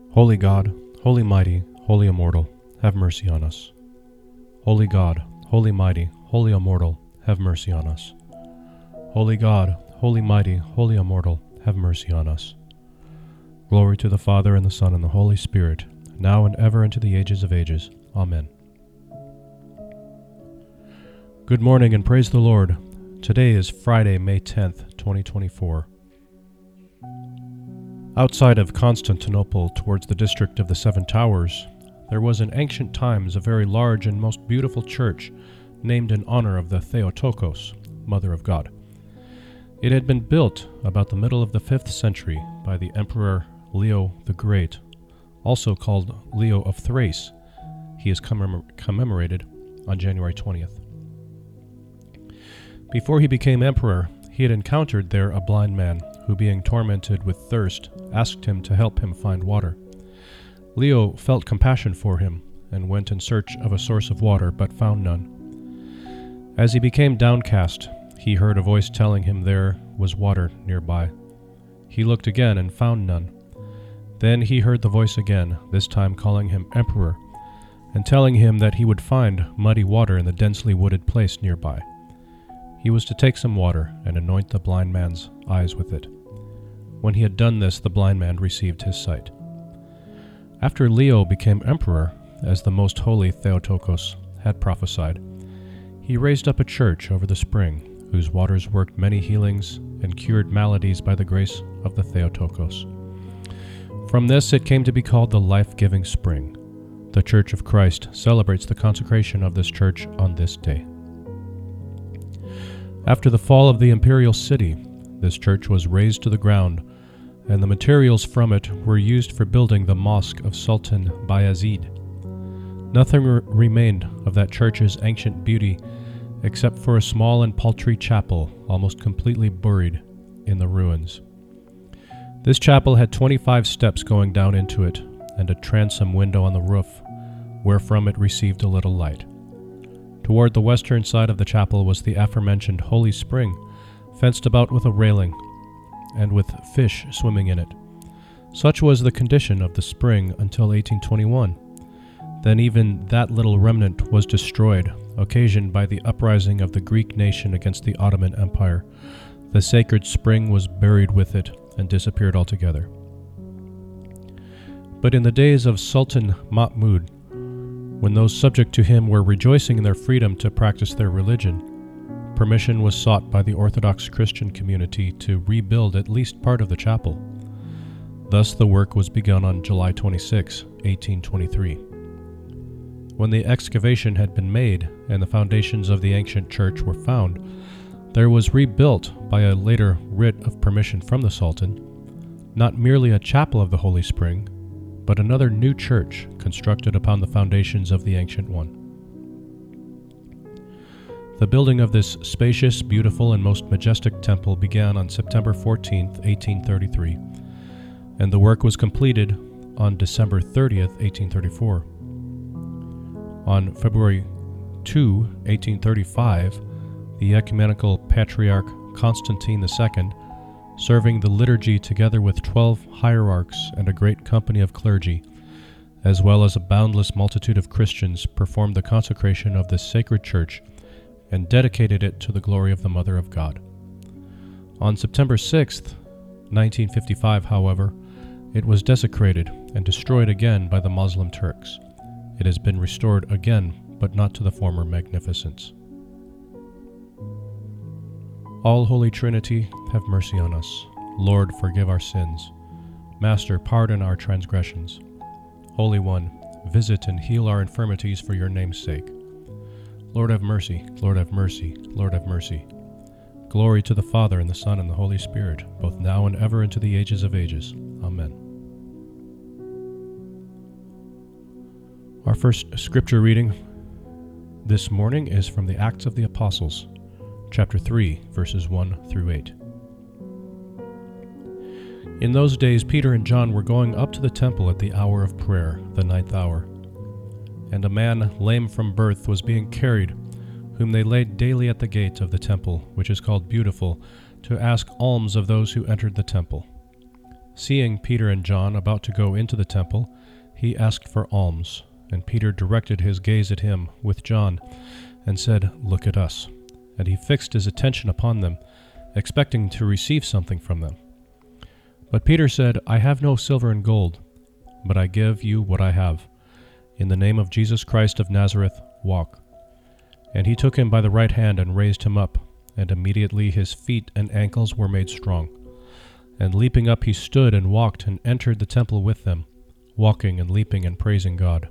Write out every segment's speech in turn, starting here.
Holy God, holy mighty, holy immortal, have mercy on us. Holy God, holy mighty, holy immortal, have mercy on us. Holy God, holy mighty, holy immortal, have mercy on us. Glory to the Father, and the Son, and the Holy Spirit, now and ever into the ages of ages. Amen. Good morning and praise the Lord. Today is Friday, May 10th, 2024. Outside of Constantinople, towards the district of the Seven Towers, there was in ancient times a very large and most beautiful church named in honor of the Theotokos, Mother of God. It had been built about the middle of the 5th century by the Emperor Leo the Great, also called Leo of Thrace. He is commemorated on January 20th. Before he became emperor, he had encountered there a blind man who, being tormented with thirst, asked him to help him find water. Leo felt compassion for him and went in search of a source of water, but found none. As he became downcast, he heard a voice telling him there was water nearby. He looked again and found none. Then he heard the voice again, this time calling him emperor, and telling him that he would find muddy water in the densely wooded place nearby. He was to take some water and anoint the blind man's eyes with it. When he had done this, the blind man received his sight. After Leo became emperor, as the most holy Theotokos had prophesied, he raised up a church over the spring, whose waters worked many healings and cured maladies by the grace of the Theotokos. From this it came to be called the life-giving spring. The Church of Christ celebrates the consecration of this church on this day. After the fall of the imperial city, this church was razed to the ground, and the materials from it were used for building the mosque of Sultan Bayezid. Nothing remained of that church's ancient beauty except for a small and paltry chapel almost completely buried in the ruins. This chapel had 25 steps going down into it and a transom window on the roof, wherefrom it received a little light. Toward the western side of the chapel was the aforementioned holy spring, fenced about with a railing, and with fish swimming in it. Such was the condition of the spring until 1821. Then even that little remnant was destroyed, occasioned by the uprising of the Greek nation against the Ottoman Empire. The sacred spring was buried with it and disappeared altogether. But in the days of Sultan Mahmud, when those subject to him were rejoicing in their freedom to practice their religion, permission was sought by the Orthodox Christian community to rebuild at least part of the chapel. Thus the work was begun on July 26, 1823. When the excavation had been made and the foundations of the ancient church were found, there was rebuilt by a later writ of permission from the Sultan, not merely a chapel of the Holy Spring, but another new church constructed upon the foundations of the ancient one. The building of this spacious, beautiful, and most majestic temple began on September 14, 1833, and the work was completed on December 30th, 1834. On February 2, 1835, the Ecumenical Patriarch Constantine II, serving the liturgy together with 12 hierarchs and a great company of clergy, as well as a boundless multitude of Christians, performed the consecration of this sacred church and dedicated it to the glory of the Mother of God. On September 6, 1955, however, it was desecrated and destroyed again by the Muslim Turks. It has been restored again, but not to the former magnificence. All Holy Trinity, have mercy on us. Lord, forgive our sins. Master, pardon our transgressions. Holy One, visit and heal our infirmities for your name's sake. Lord have mercy, Lord have mercy, Lord have mercy. Glory to the Father, and the Son, and the Holy Spirit, both now and ever into the ages of ages. Amen. Our first scripture reading this morning is from the Acts of the Apostles, chapter 3, verses 1 through 8. In those days Peter and John were going up to the temple at the hour of prayer, the 9th hour. And a man lame from birth was being carried, whom they laid daily at the gate of the temple, which is called Beautiful, to ask alms of those who entered the temple. Seeing Peter and John about to go into the temple, he asked for alms, and Peter directed his gaze at him with John, and said, "Look at us." And he fixed his attention upon them, expecting to receive something from them. But Peter said, "I have no silver and gold, but I give you what I have. In the name of Jesus Christ of Nazareth, walk." And he took him by the right hand and raised him up, and immediately his feet and ankles were made strong. And leaping up he stood and walked and entered the temple with them, walking and leaping and praising God.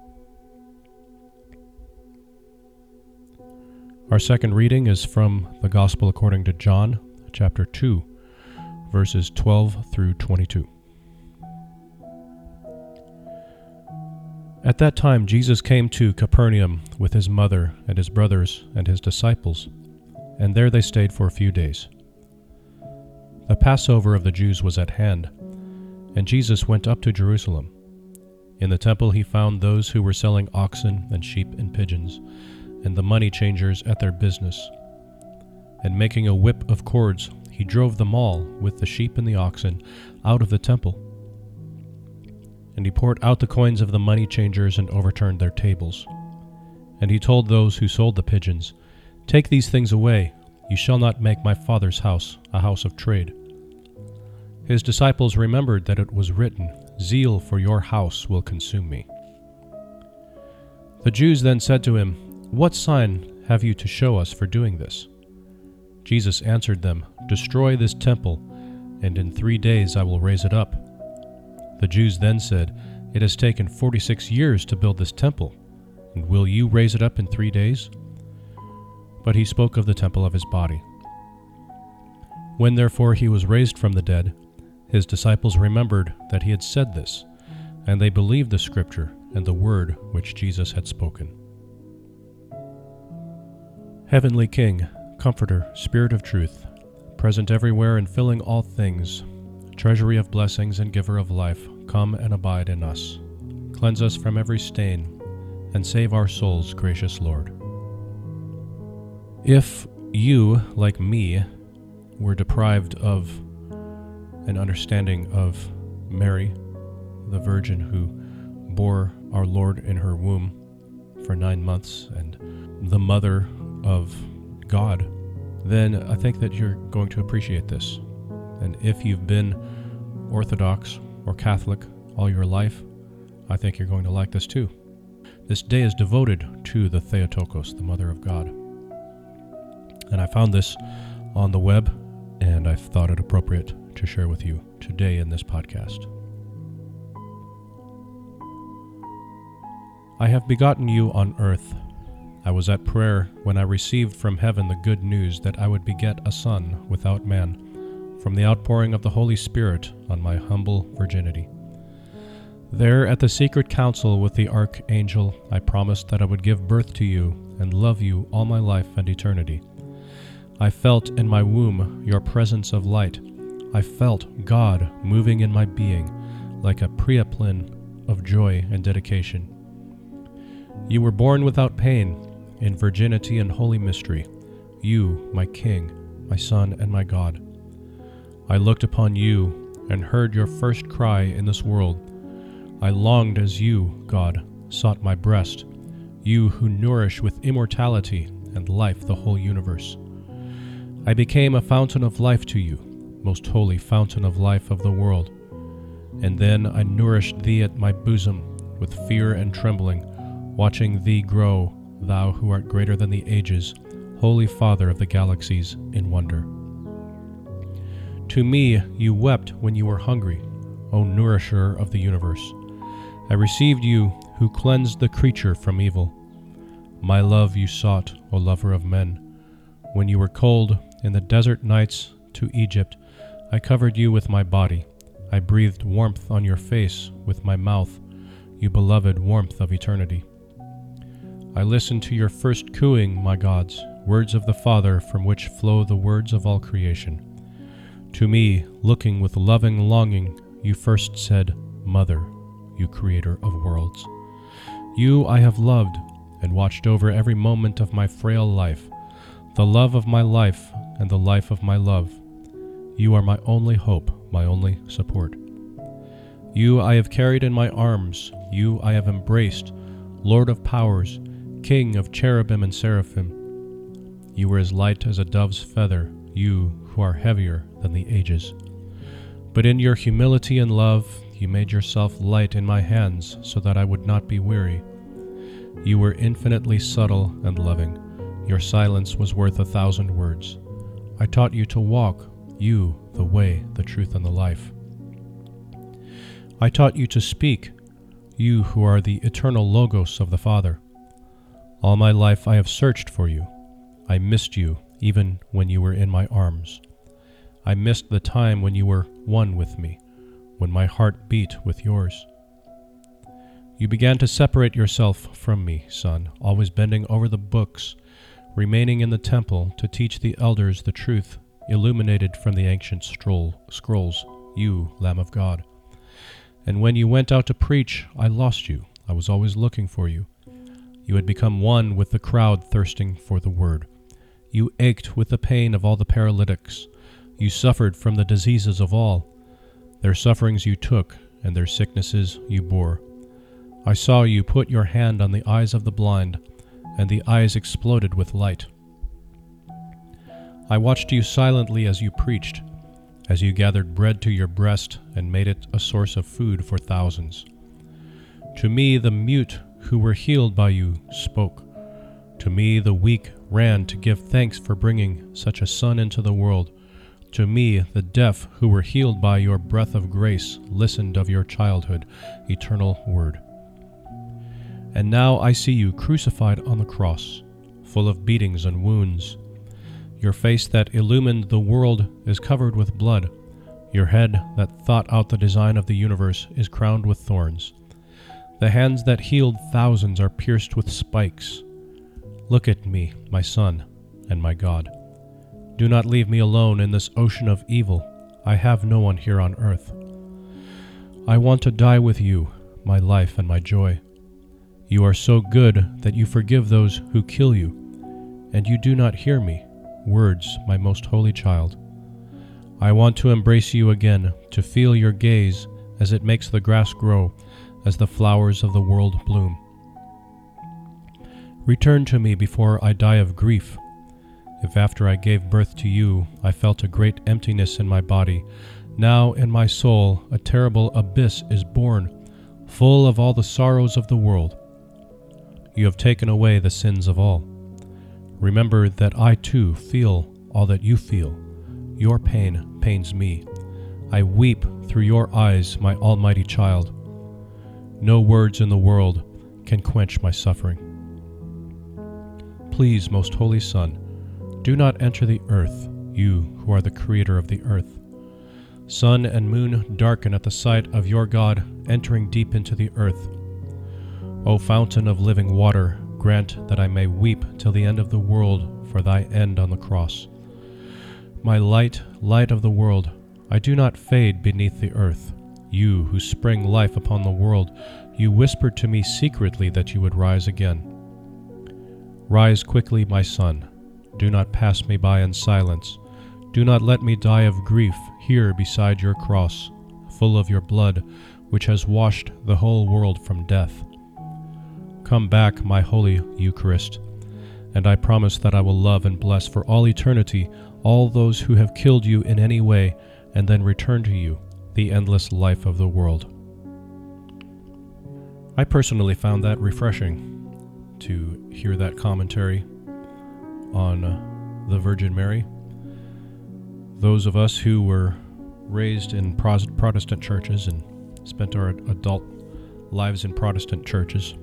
Our second reading is from the Gospel according to John, chapter 2, verses 12 through 22. At that time Jesus came to Capernaum with his mother and his brothers and his disciples, and there they stayed for a few days. The Passover of the Jews was at hand, and Jesus went up to Jerusalem. In the temple he found those who were selling oxen and sheep and pigeons, and the money changers at their business. And making a whip of cords, he drove them all, with the sheep and the oxen, out of the temple. And he poured out the coins of the money changers and overturned their tables. And he told those who sold the pigeons, "Take these things away. You shall not make my Father's house a house of trade." His disciples remembered that it was written, "Zeal for your house will consume me." The Jews then said to him, "What sign have you to show us for doing this?" Jesus answered them, "Destroy this temple, and in 3 days I will raise it up." The Jews then said, "It has taken 46 years to build this temple, and will you raise it up in 3 days?" But he spoke of the temple of his body. When therefore he was raised from the dead, his disciples remembered that he had said this, and they believed the scripture and the word which Jesus had spoken. Heavenly King, Comforter, Spirit of truth, present everywhere and filling all things, treasury of blessings and giver of life, come and abide in us. Cleanse us from every stain, and save our souls, gracious Lord. If you, like me, were deprived of an understanding of Mary, the Virgin who bore our Lord in her womb for 9 months, and the mother of God, then I think that you're going to appreciate this. And if you've been Orthodox or Catholic all your life, I think you're going to like this too. This day is devoted to the Theotokos, the Mother of God. And I found this on the web, and I thought it appropriate to share with you today in this podcast. I have begotten you on earth. I was at prayer when I received from heaven the good news that I would beget a son without man, from the outpouring of the Holy Spirit on my humble virginity. There at the secret council with the archangel, I promised that I would give birth to you and love you all my life and eternity. I felt in my womb your presence of light. I felt God moving in my being like a priaplin of joy and dedication. You were born without pain, in virginity and holy mystery, you, my King, my Son, and my God. I looked upon you and heard your first cry in this world. I longed as you, God, sought my breast, you who nourish with immortality and life the whole universe. I became a fountain of life to you, most holy fountain of life of the world. And then I nourished thee at my bosom with fear and trembling, watching thee grow, thou who art greater than the ages, Holy Father of the galaxies, in wonder. To me you wept when you were hungry, O nourisher of the universe. I received you who cleansed the creature from evil. My love you sought, O lover of men. When you were cold in the desert nights to Egypt, I covered you with my body. I breathed warmth on your face with my mouth, you beloved warmth of eternity. I listened to your first cooing, my gods, words of the Father from which flow the words of all creation. To me, looking with loving longing, you first said, Mother, you creator of worlds. You I have loved and watched over every moment of my frail life, the love of my life and the life of my love. You are my only hope, my only support. You I have carried in my arms, you I have embraced, Lord of powers, King of cherubim and seraphim. You were as light as a dove's feather, you who are heavier than the ages. But in your humility and love, you made yourself light in my hands so that I would not be weary. You were infinitely subtle and loving. Your silence was worth 1,000 words. I taught you to walk, you, the way, the truth, and the life. I taught you to speak, you who are the eternal Logos of the Father. All my life I have searched for you. I missed you even when you were in my arms. I missed the time when you were one with me, when my heart beat with yours. You began to separate yourself from me, Son, always bending over the books, remaining in the temple to teach the elders the truth illuminated from the ancient scrolls, you, Lamb of God. And when you went out to preach, I lost you. I was always looking for you. You had become one with the crowd thirsting for the word. You ached with the pain of all the paralytics. You suffered from the diseases of all. Their sufferings you took, and their sicknesses you bore. I saw you put your hand on the eyes of the blind, and the eyes exploded with light. I watched you silently as you preached, as you gathered bread to your breast and made it a source of food for thousands. To me, the mute who were healed by you spoke. To me, the weak ran to give thanks for bringing such a son into the world. To me, the deaf who were healed by your breath of grace listened of your childhood, eternal word. And now I see you crucified on the cross, full of beatings and wounds. Your face that illumined the world is covered with blood. Your head that thought out the design of the universe is crowned with thorns. The hands that healed thousands are pierced with spikes. Look at me, my Son, and my God. Do not leave me alone in this ocean of evil. I have no one here on earth. I want to die with you, my life and my joy. You are so good that you forgive those who kill you, and you do not hear me, words, my most holy child. I want to embrace you again, to feel your gaze as it makes the grass grow, as the flowers of the world bloom. Return to me before I die of grief. If after I gave birth to you, I felt a great emptiness in my body, now in my soul a terrible abyss is born, full of all the sorrows of the world. You have taken away the sins of all. Remember that I too feel all that you feel. Your pain pains me. I weep through your eyes, my almighty child. No words in the world can quench my suffering. Please, most holy Son, do not enter the earth, you who are the creator of the earth. Sun and moon darken at the sight of your God entering deep into the earth. O fountain of living water, grant that I may weep till the end of the world for thy end on the cross. My light, light of the world, I do not fade beneath the earth. You who spring life upon the world, you whispered to me secretly that you would rise again. Rise quickly, my Son. Do not pass me by in silence. Do not let me die of grief here beside your cross, full of your blood, which has washed the whole world from death. Come back, my holy Eucharist, and I promise that I will love and bless for all eternity all those who have killed you in any way, and then return to you the endless life of the world. I personally found that refreshing to hear that commentary on the Virgin Mary. Those of us who were raised in Protestant churches and spent our adult lives in Protestant churches,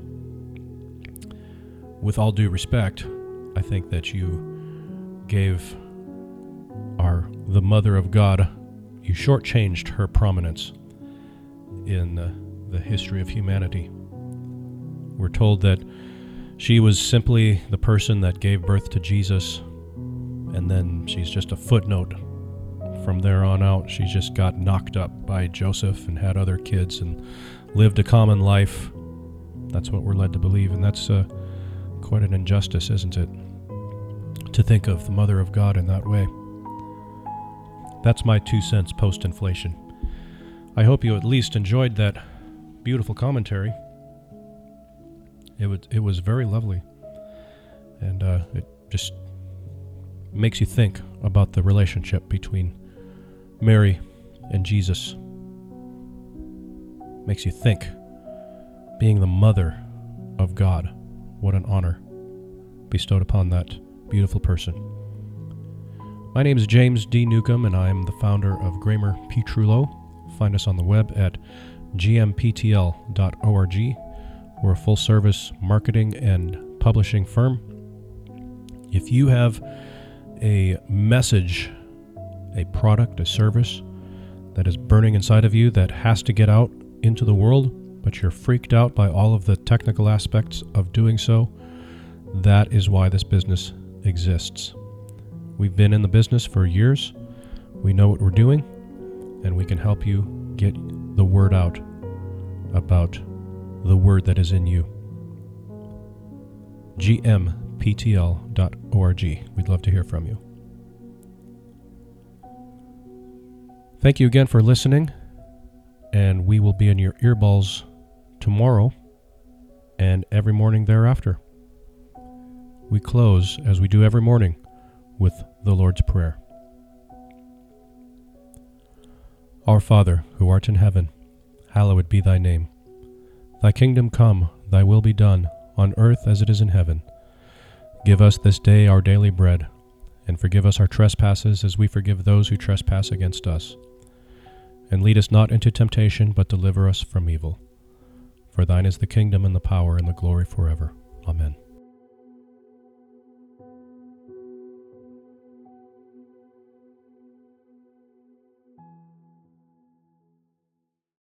with all due respect, I think that you gave the Mother of God, you shortchanged her prominence in the history of humanity. We're told that she was simply the person that gave birth to Jesus, and then she's just a footnote. From there on out, she just got knocked up by Joseph and had other kids and lived a common life. That's what we're led to believe, and that's quite an injustice, isn't it? To think of the Mother of God in that way. That's my 2 cents post-inflation. I hope you at least enjoyed that beautiful commentary. It was very lovely, and it just makes you think about the relationship between Mary and Jesus. Makes you think, being the mother of God, what an honor bestowed upon that beautiful person. My name is James D. Newcomb, and I am the founder of Gramer P. Trullo. Find us on the web at gmptl.org. We're a full-service marketing and publishing firm. If you have a message, a product, a service that is burning inside of you that has to get out into the world, but you're freaked out by all of the technical aspects of doing so, that is why this business exists. We've been in the business for years. We know what we're doing, and we can help you get the word out about the word that is in you. gmptl.org. We'd love to hear from you. Thank you again for listening, and we will be in your earballs tomorrow and every morning thereafter. We close, as we do every morning, with the Lord's Prayer. Our Father, who art in heaven, hallowed be thy name. Thy kingdom come, thy will be done, on earth as it is in heaven. Give us this day our daily bread, and forgive us our trespasses as we forgive those who trespass against us. And lead us not into temptation, but deliver us from evil. For thine is the kingdom and the power and the glory forever. Amen.